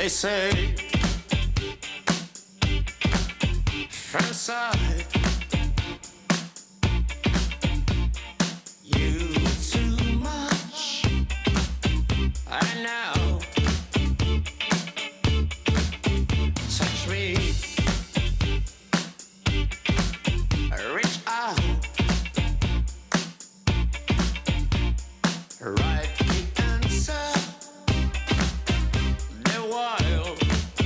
They say from side you too much. I know. Touch me. Reach out. Right the answer. The wild.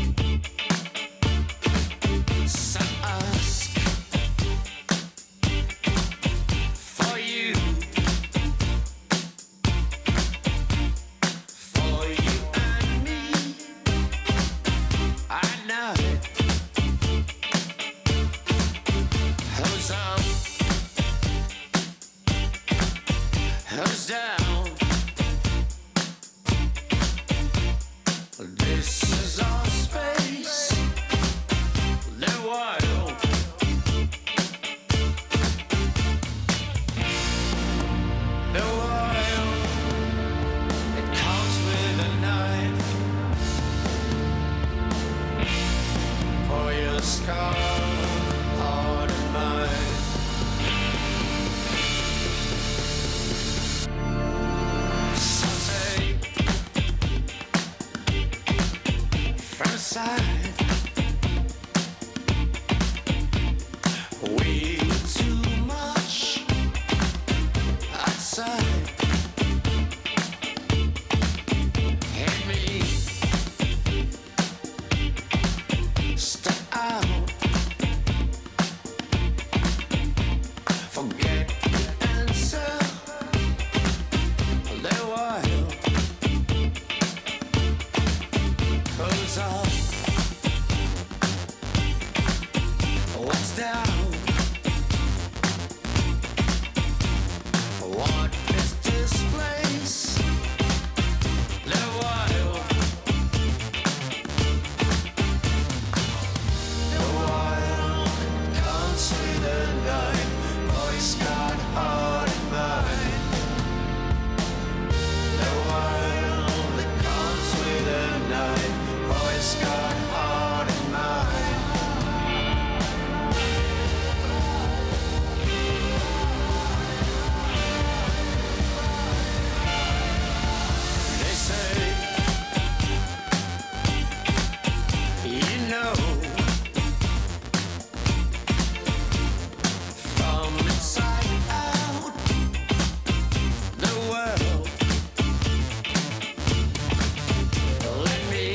Some ask for you. For you and me. I know it. Who's up? Who's down? This is our space. The wild. The wild. It comes with a knife. For your scar, heart and mind. Some say from side we too much outside. Hit me. Step out. Forget the answer. The wild. Who's up? What's down? What is this place? The wild. The wild comes with a knife. Boy's got heart and mind. The wild that comes with a knife. Boy's got heart and mind. They say, you know, from inside out, the world. Let me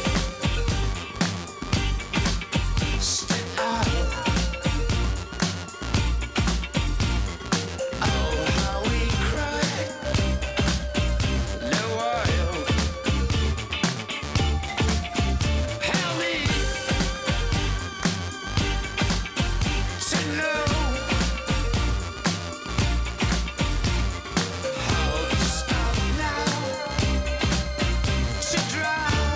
step out. Oh, how we cry, the wild. Help me to know how to stop now, to drown.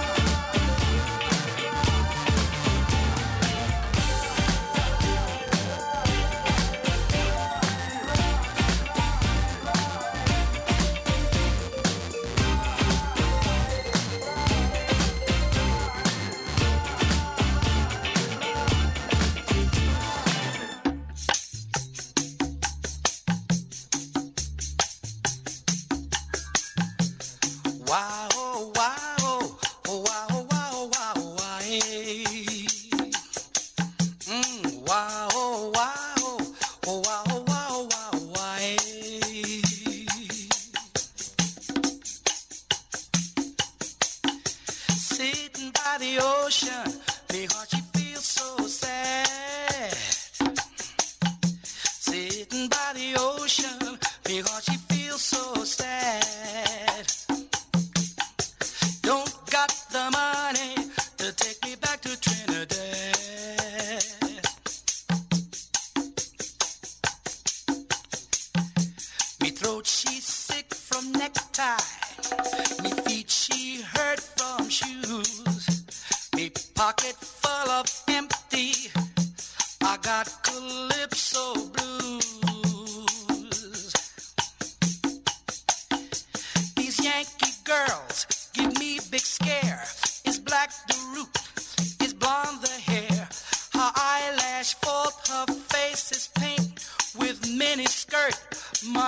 Wow, oh, wow, oh, oh, wow, oh, wow, oh, wow, oh, wow, hey. Wow, oh, wow, oh, oh, wow, oh, wow, oh, wow, oh, wow, hey. Sitting by the ocean, me heart she feels so sad. Sitting by the ocean, me heart she feels so sad. Don't got the money to take me back to Trinidad. Me throat she sick from necktie. Me feet she hurt from shoes. Me pocket full of empty. I got calypso blues. These Yankee girls give me big scare. It's black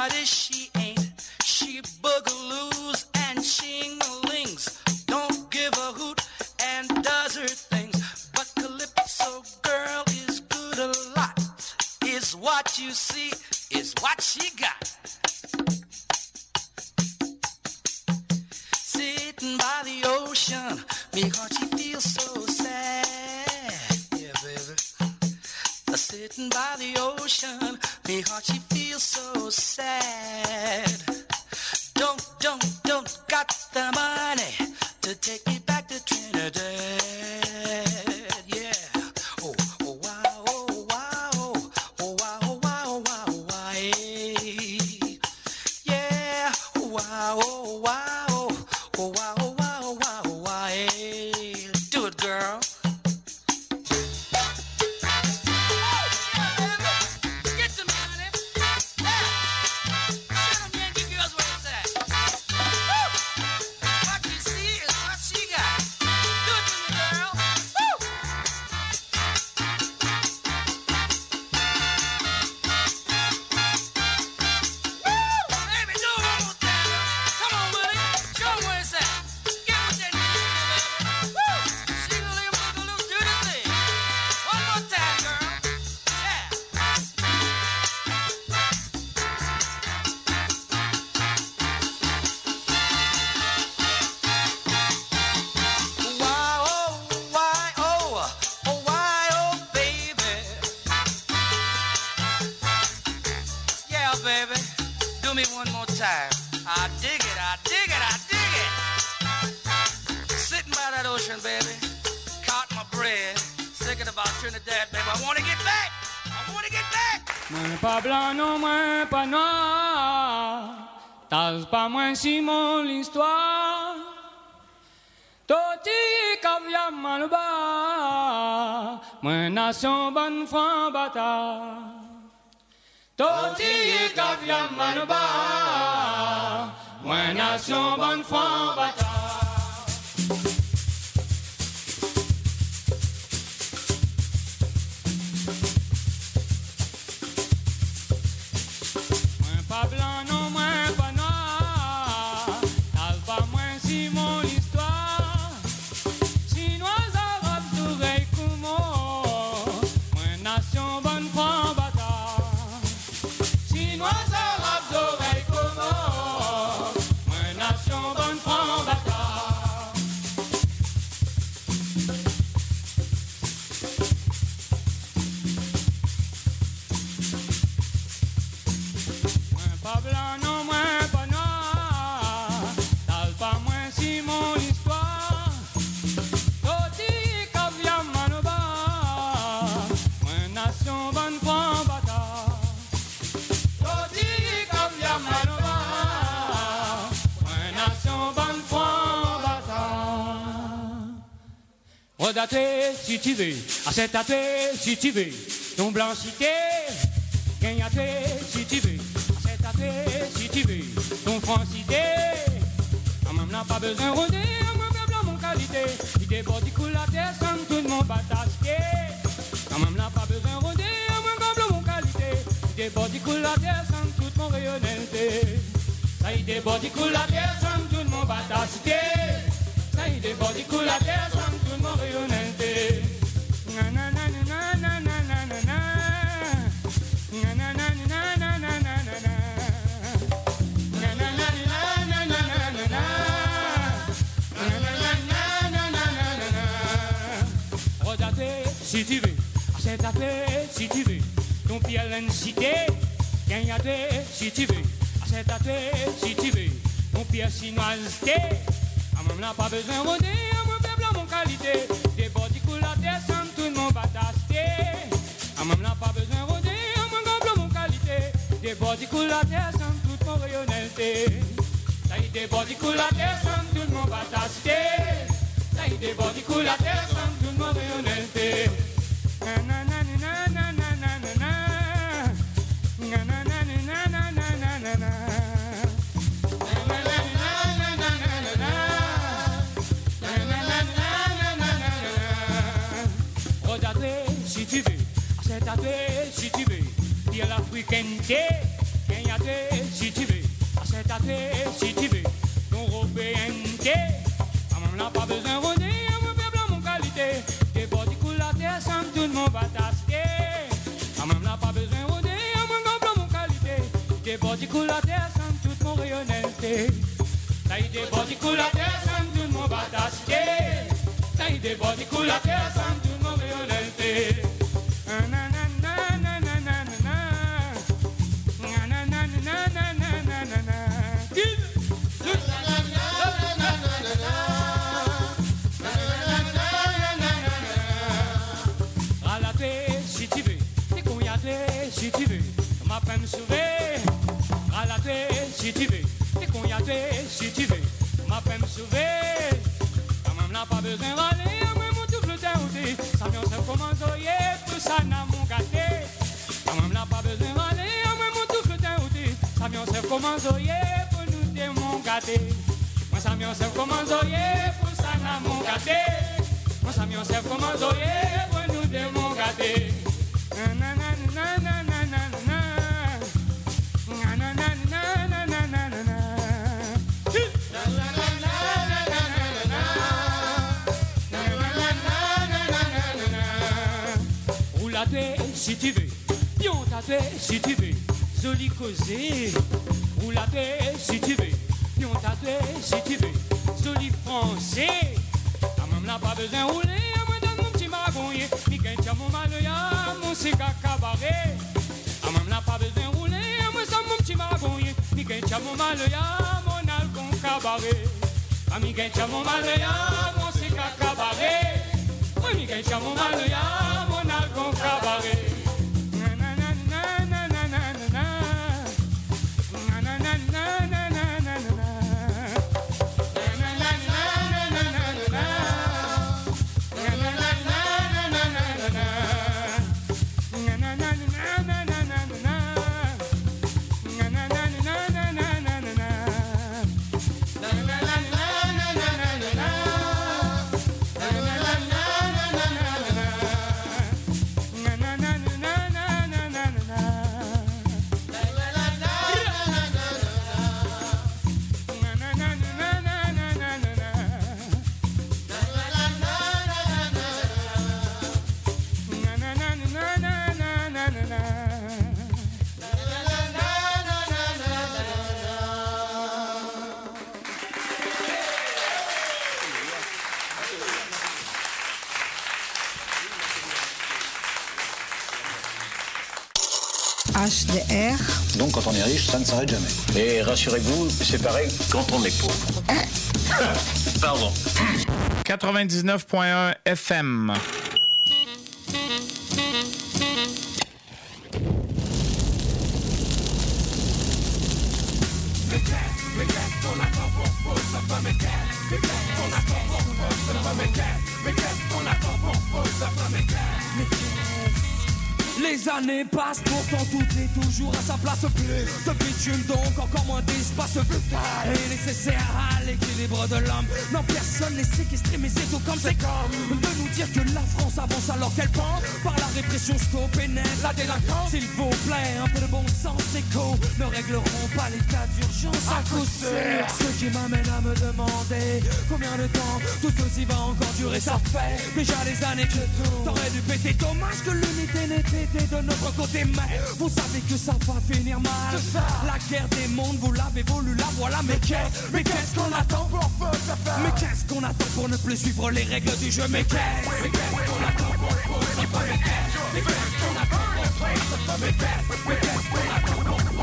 nobody she ain't. She boogaloos and shing-a-lings. Don't give a hoot and does her things. But Calypso girl is good a lot. Is what you see, is what she got. Sitting by the ocean, because she feels so sad. Yeah, baby. Sitting by the ocean, because she feels so sad. Don't got the money to take me back to Trinidad. Yeah. Oh wow, oh wow, oh wow, oh wow, oh wow, oh wow, yeah. Oh wow, oh wow, oh wow, oh wow, oh wow, oh wow, do it, girl. Pas blanc, non, moins pas noir. T'as pas moins Simon l'histoire. Toti caviar malouba. Moins nation bonne franc bâtard. Toti caviar malouba. Moins nation bonne franc bâtard. Pas blanc, non, moins pas noir. T'as pas moins Simon l'histoire. Chinois, arabes, d'oreilles, Kumo. Moins nation, bonne franc bâtard. Chinois, arabes, d'oreilles, Kumo. Moins nation, bonne franc bâtard. Pas blanc, non, moins pas noir. T'as pas moins Simon l'histoire. Toti caviar malouba. Moins nation bonne franc bâtard. Toti caviar malouba. Moins nation bonne franc bâtard. Redaté si tu veux, acceptaté si tu veux. Ton blanchité, gagnaté si tu veux. Si tu veux, ton francité, même n'a pas besoin de rôder, moi blanc mon qualité, il déborde, il coule la terre sans tout le monde bataille. Même n'a pas besoin de rôder, moi blanc mon qualité, il déborde, il coule la terre sans toute mon rayonnalité. Ça il déborde, il coule la terre sans tout le monde bataille. Ça il déborde, il coule la terre sans toute mon rayonnalité. Na na na na na na na na na. Na na na na na na na na. Si tu veux, c'est ta paix, si tu veux, ton pied à l'incité, gagnaté, si tu veux, c'est ta paix, si tu veux, ton pied à chinoisité, même n'a pas besoin de rôder, mon peuple a mon qualité, des bordis coulent la terre sans tout le monde bataille, même n'a pas besoin de rôder, mon peuple a mon qualité, des bordis coulent la terre sans toute mon rayonnalité, ça y est, des bordis coulent la terre sans tout le monde bataille, ça y est, des bordis coulent la terre sans tout le monde rayonnalité. Si tu veux, c'est ta paix, si tu veux, dire l'africainité, Kenyate, si tu veux, Achetate, si tu veux, ton européen, maman n'a pas besoin de rôder, moi peuple mon qualité, des body cool la terre, sans tout le monde va tasquer. Maman n'a pas besoin de rôder, moi peuple mon qualité, des body cool la terre, sans toute mon rayonnalité. T'as des body cool la terre, sans tout le monde va tasquer. T'as des body cool la terre, sans toute mon rayonnalité. Si tu veux, ma peine me sauver. Ralater, si tu veux. T'es cognaté, si tu veux. Ma peine me sauver. Quand même n'a pas besoin d'aller. Moi, mon tout le dérouté. Ça vient se commencer. Tout ça n'a mon gâté. Quand même n'a pas besoin d'aller. Moi, mon tout le dérouté. Ça vient se commencer. Pour nous des mon gâté. Moi, ça vient se commencer. Pour ça n'a mon gâté. Moi, ça vient se commencer. Pour nous des mon gâté. Si tu veux, bien t'attends si tu veux, joli causé. Roulate si tu veux, bien t'attends si tu veux, joli français. La même n'a pas besoin de rouler, à moi dans mon petit magouille. Mi gagne mon maloya, mon cigare cabaret. La même n'a pas besoin de rouler, à moi dans mon petit magouille. Mi gagne mon maloya, mon alcool cabaret. A mi gagne mon maloya, mon cigare cabaret. Oui, mi gagne mon maloya, mon alcool cabaret. HDR. Donc quand on est riche, ça ne s'arrête jamais. Et rassurez-vous, c'est pareil quand on est pauvre. Pardon. 99.1 FM. Les années passent, pourtant tout est toujours à sa place. Plus de bitume, donc encore moins d'espace vital et nécessaire à l'équilibre de l'homme. Non, personne n'est séquestré, mais c'est tout comme c'est comme de nous dire que la France avance alors qu'elle pense par la répression stoppe et net la délinquance. S'il vous plaît, un peu de bon sens écho ne régleront pas les cas d'urgence à coup sûr. Ce qui m'amène à me demander combien de temps tout ceci va encore durer. Ça fait déjà des années que tout t'aurais dû péter. Dommage que l'unité n'était de notre côté, mais vous savez que ça va finir mal. La guerre des mondes, vous l'avez voulu, la voilà. Mais qu'est-ce qu'on attend pour Mais qu'est-ce qu'on attend pour ne plus suivre les règles du jeu? Mais qu'est-ce qu'on attend pour ne pas Mais qu'est-ce qu'on attend pour Mais qu'est-ce qu'on attend pour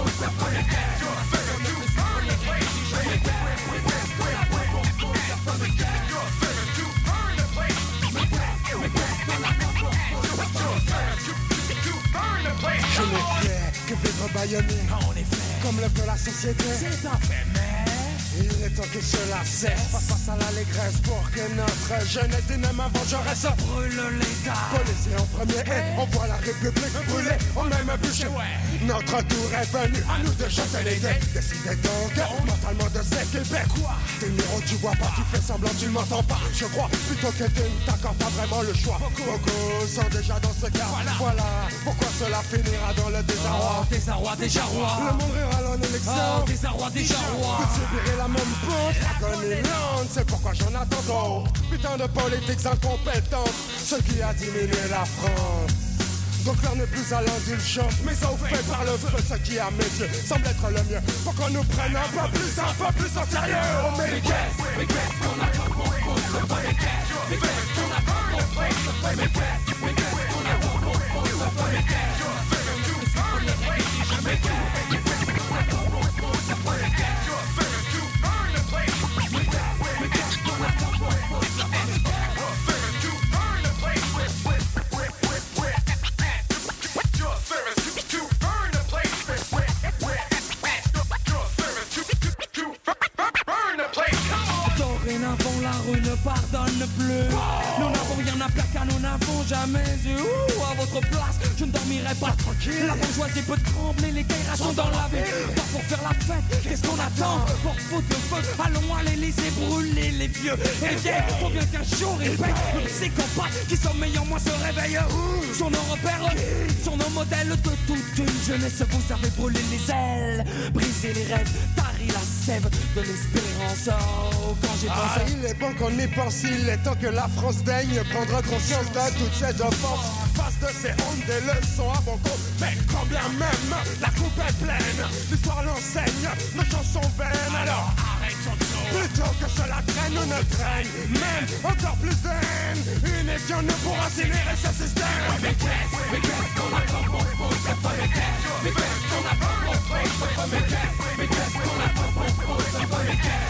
Je ne fais que vivre bâillonné, en effet, comme le veut la société. c'est un fait, mais Il est temps que cela cesse. Face à l'allégresse pour que notre jeunesse dynamique vengeresse brûle l'État. Policier en premier et on voit la République brûler. On même bûcher. Notre tour est venu à nous de chanter les dés. Décidez donc mentalement de s'équiper. Quoi? T'es numéro, tu vois pas, tu fais semblant, tu m'entends pas. Je crois plutôt que tu ne t'accordes pas vraiment le choix. Beaucoup sont déjà dans ce cas. Voilà, Pourquoi cela finira dans le désarroi? Désarroi, déjà roi. Le monde rira en élection. Désarroi, déjà roi. Vous subirez la même pente, agonisante. C'est pourquoi j'en attends trop. Putain de politiques incompétentes, ce qui a diminué la France. Donc l'heure n'est plus à l'indulgence, mais ça vous fait par le feu, ce qui à mes yeux semble être le mieux. Pour qu'on nous prenne un peu plus en sérieux. Oh mais qu'est-ce qu'on a pas compris, c'est pas les cash. Mais qu'est-ce qu'on a pas compris, c'est pas les cash. Mais qu'est-ce qu'on a pas compris, c'est pas les cash. Mais qu'est-ce qu'on a pas compris, c'est pas les cash. Dorénavant la rue ne pardonne plus. Nous n'avons rien à perdre car nous n'avons jamais eu. À votre place, je ne dormirai pas tranquille. La bourgeoisie peut trembler, les guerres sont dans la ville. Pas pour faire la fête, qu'est-ce qu'on attend? Pour foutre le feu, allons à l'Élysée brûler les vieux et les vieilles. Faut bien qu'un jour ils payent. Le psychopathe qui sommeille en moi se réveille. Sont nos repères, sont nos modèles de toute une jeunesse. Vous avez brûlé les ailes, brisé les rêves, tari la sève de l'espérance. Oh, quand j'ai pensé... il est bon qu'on y pense, il est temps que la France daigne prendre conscience de toutes ces offenses. Face de ces hontes, des leçons à bon compte. Mais quand bien même la coupe est pleine, l'histoire l'enseigne, nos chansons vaines. Alors arrêtons tout. Plutôt que cela traîne, ne traîne même encore plus de haine. Une étion ne pourra incinérer ce système. Mais qu'est-ce qu'on a pas compris, c'est pas les cash. Mais qu'est-ce qu'on a pas compris, c'est pas les cash. Mais qu'est-ce qu'on a pas compris, c'est pas les cash.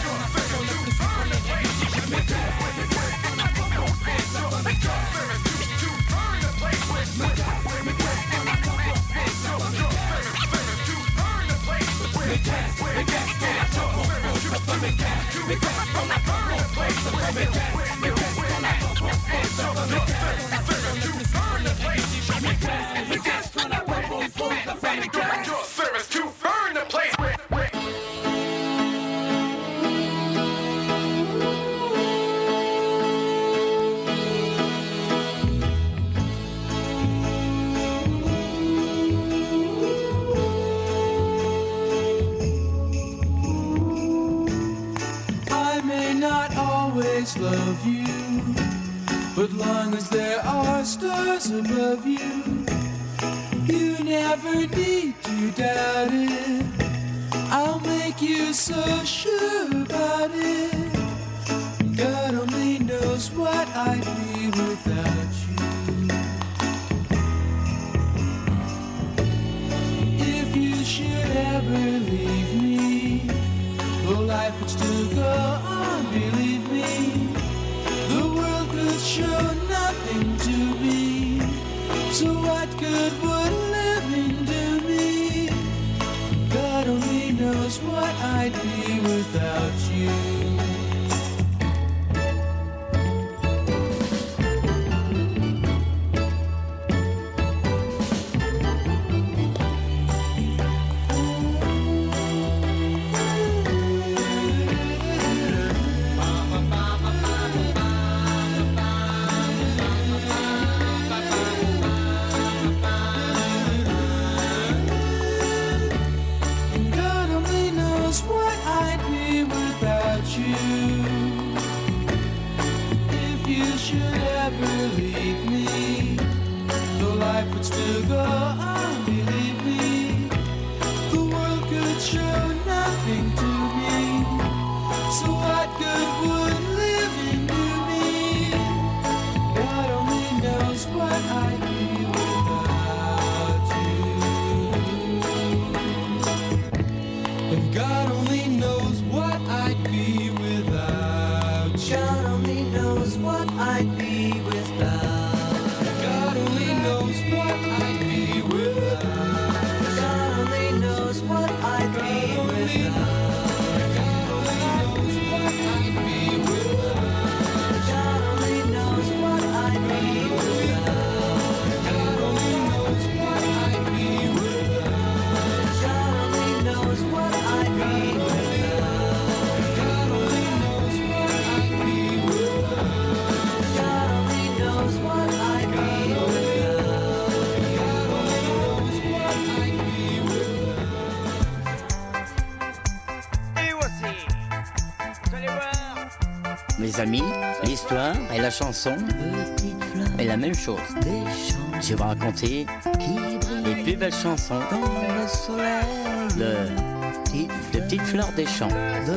Love you, but long as there are stars above you, you never need to doubt it. I'll make you so sure about it. God only knows what I'd be without you. If you should ever leave me, well, life would still go on, believe me. The world could show nothing to me, so what good would living do me? God only knows what I'd be without you. God only knows what I'd be without. les amis, l'histoire et la chanson est la même chose. Je vais vous raconter les plus belles chansons de Petites Fleurs des Champs.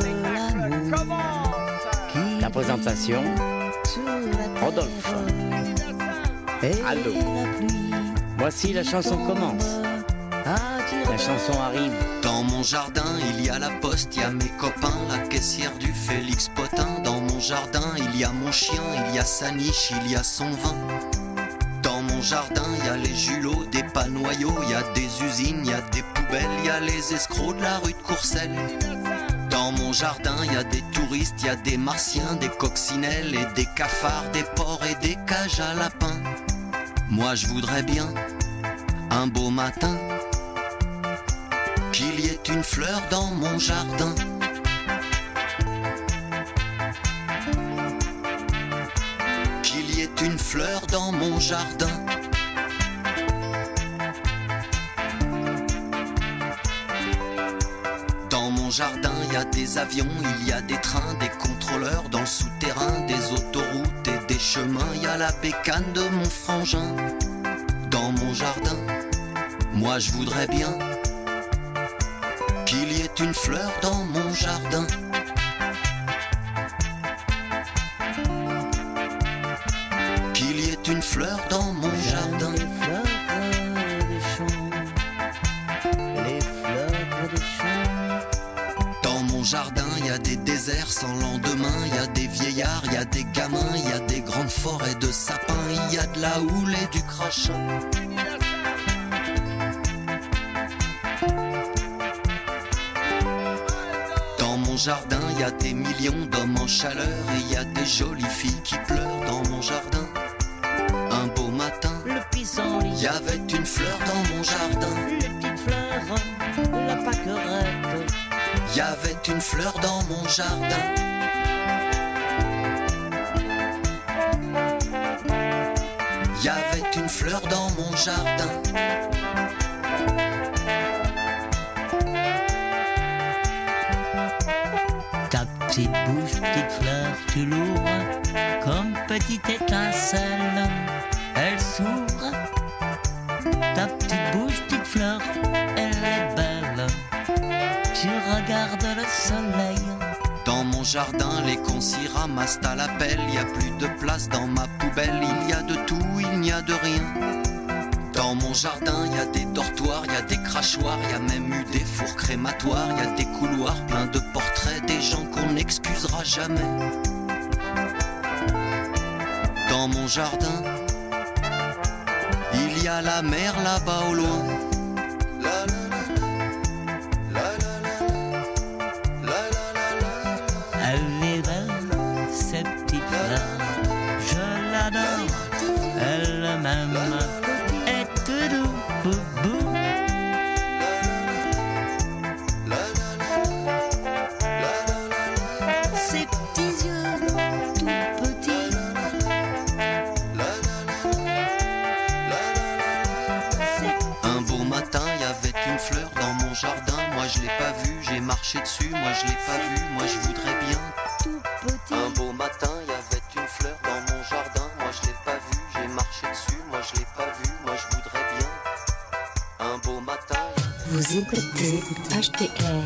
La présentation, Rodolphe. Aldo. Voici la chanson commence. La chanson arrive. Dans mon jardin, il y a la poste, il y a mes copains, la caissière du Félix Potin. Dans mon jardin, il y a mon chien, il y a sa niche, il y a son vin. Dans mon jardin, il y a les julots, des panoyaux, il y a des usines, il y a des poubelles, il y a les escrocs de la rue de Courcelles. Dans mon jardin, il y a des touristes, il y a des martiens, des coccinelles et des cafards, des porcs et des cages à lapins. Moi je voudrais bien, un beau matin, qu'il y ait une fleur dans mon jardin. Qu'il y ait une fleur dans mon jardin. Dans mon jardin, il y a des avions, il y a des trains, des contrôleurs dans le souterrain, des autoroutes et des chemins. Il y a la bécane de mon frangin. Dans mon jardin, moi je voudrais bien qu'il y ait une fleur dans mon jardin. Qu'il y ait une fleur dans mon jardin. Les fleurs des champs. Dans mon jardin, il y a des déserts sans lendemain, il y a des vieillards, il y a des gamins, il y a des grandes forêts de sapins, il y a de la houle et du crachin. Dans mon jardin, il y a des millions d'hommes en chaleur et il y a des jolies filles qui pleurent dans mon jardin. Un beau matin, Le pissenlit, il y avait une fleur dans mon jardin. les petites fleurs, la pâquerette. Il y avait une fleur dans mon jardin. Il y avait une fleur dans mon jardin. Ta petite bouche, petite fleur, tu l'ouvres comme petite étincelle. Elle s'ouvre. Ta petite bouche, petite fleur, elle est belle. Tu regardes le soleil. Dans mon jardin, les cons s'y ramassent à la pelle. Il y a plus de place dans ma poubelle. Il y a de tout, il n'y a de rien. Dans mon jardin, il y a des dortoirs, il y a des crachoirs, il y a même eu des fours crématoires, il y a des couloirs pleins de portraits, des gens qu'on n'excusera jamais. Dans mon jardin, il y a la mer là-bas au loin. Elle est belle, cette petite fleur. Je l'adore, elle-même est tout doux, boubou. Ses petits yeux tout petits. Un beau matin, il y avait une fleur dans mon jardin. Moi je l'ai pas vue, j'ai marché dessus. Moi je l'ai pas vue, moi je voudrais bien. Tout petit. Un beau matin, il y avait une fleur dans mon jardin. Moi je l'ai pas vue, j'ai marché dessus. Moi je l'ai pas vue, moi je voudrais bien. Un beau matin. Vous écoutez HTR.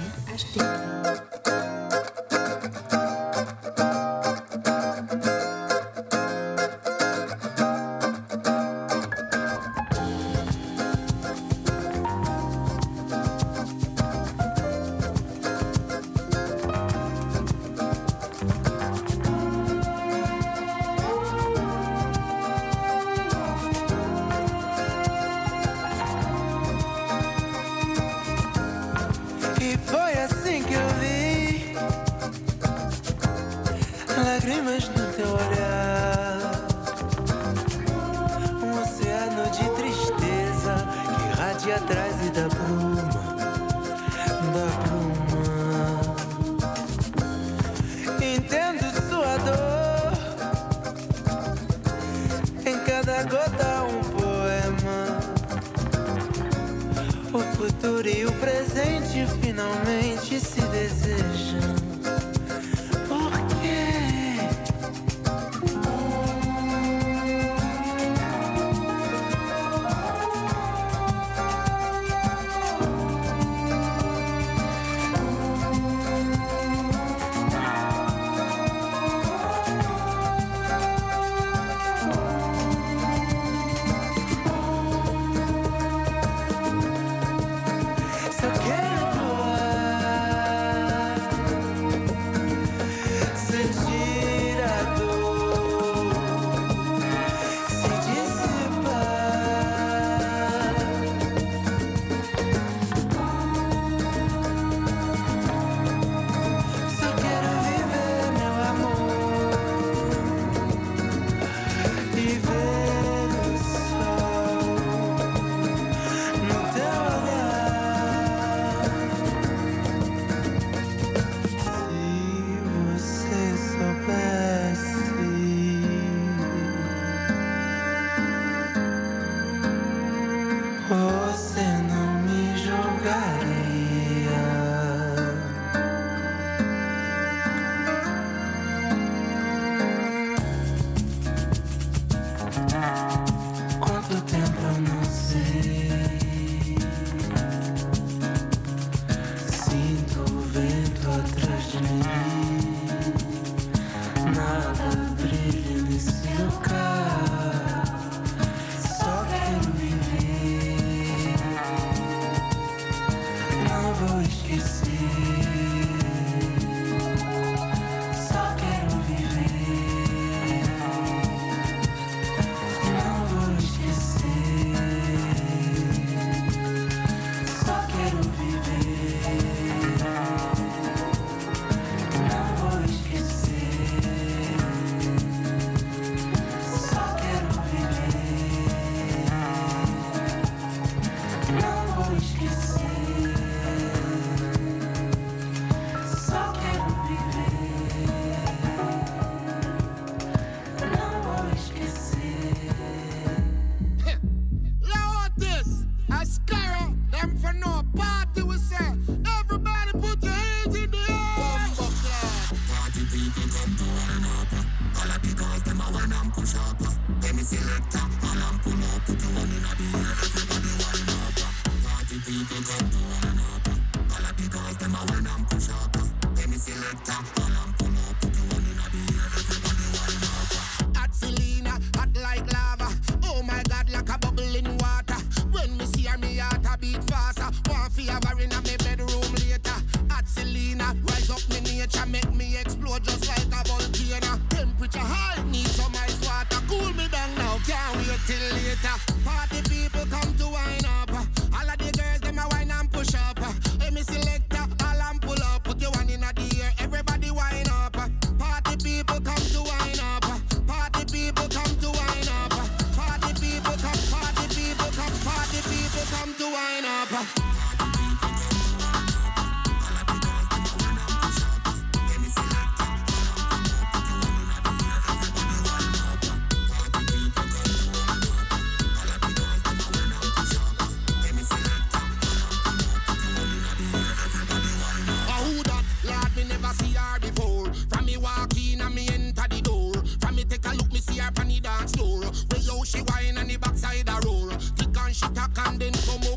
E foi assim que eu vi lágrimas no teu olhar, oceano de tristeza que irradia atrás e da bruma, Entendo sua dor, em cada gota um poema. O futuro e o presente finalmente se desejam. Por quê? você não me julgaria. Quanto tempo eu não sei. Sinto o vento atrás de mim. Nada brilha nesse lugar. Só quero viver. Não vou esquecer. Só quero viver. Não vou esquecer. Só quero viver. Não vou esquecer. Só quero viver. Não vou esquecer. Só quero viver. Não vou esquecer. Loud this, a scarrow, them for no party we say. Everybody put your hands in the air. Party people come to wine up. All the big girls them a wine and push up. Let me select up, all and pull up. Put your one in the air, everybody wine up. Party people come to wine up. All the big girls them a wine and push up. Let me select up, all and pull up. Put your one in the air, everybody wine up. Hot Selena, hot like lava. Oh my God, like a bubble in water. When me see her, me heart a beat faster. Want fi have her in a me bedroom later. Hot Selena, rise up me nature, make me explode just like a volcano. Temperature high, need some ice water. Cool me down now, can't wait till later. Party people come to wine up. All of the girls them a wine and push up. Hey, me selector, all and pull up. Put your one in the air, everybody wine up. Party people come to wine up. Party people come to wine up. Party people come, party people come, party people come to wine up. Who that? Lord, me never see her before. From me walk in and me enter the door. From me take a look, me see her on the dance floor. Way how she whine and the backside a roar. Tick and she tack and then come